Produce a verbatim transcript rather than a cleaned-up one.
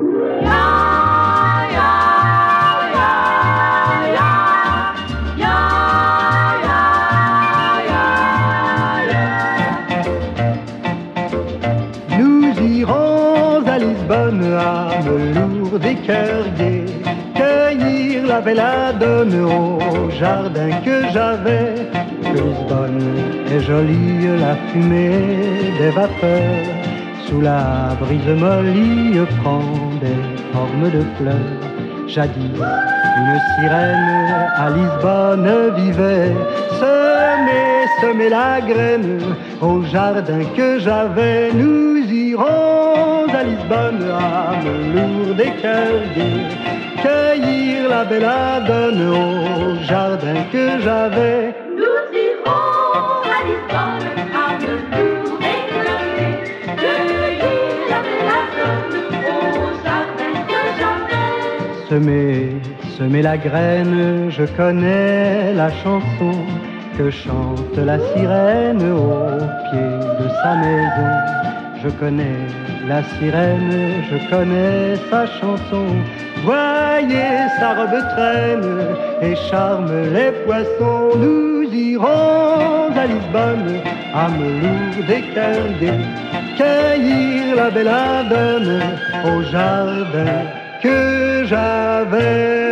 À me des cœurs gais, cueillir la belladone au jardin que j'avais. Que Lisbonne est jolie, la fumée des vapeurs sous la brise mollie prend des formes de fleurs. Jadis, une sirène à Lisbonne vivait, semait, semait la graine au jardin que j'avais. Nous irons à Lisbonne, à me des cœurs gais, cueillir la belladone au jardin que j'avais. Nous irons à Lisbonne, à me des cœurs gais, cueillir la belladone au jardin que j'avais. Semer, semer la graine, je connais la chanson que chante la sirène au pied de sa maison. Je connais la sirène, je connais sa chanson. Voyez, sa robe traîne et charme les poissons. Nous irons à Lisbonne, à me des cœurs gais, cueillir la belladone au jardin que j'avais.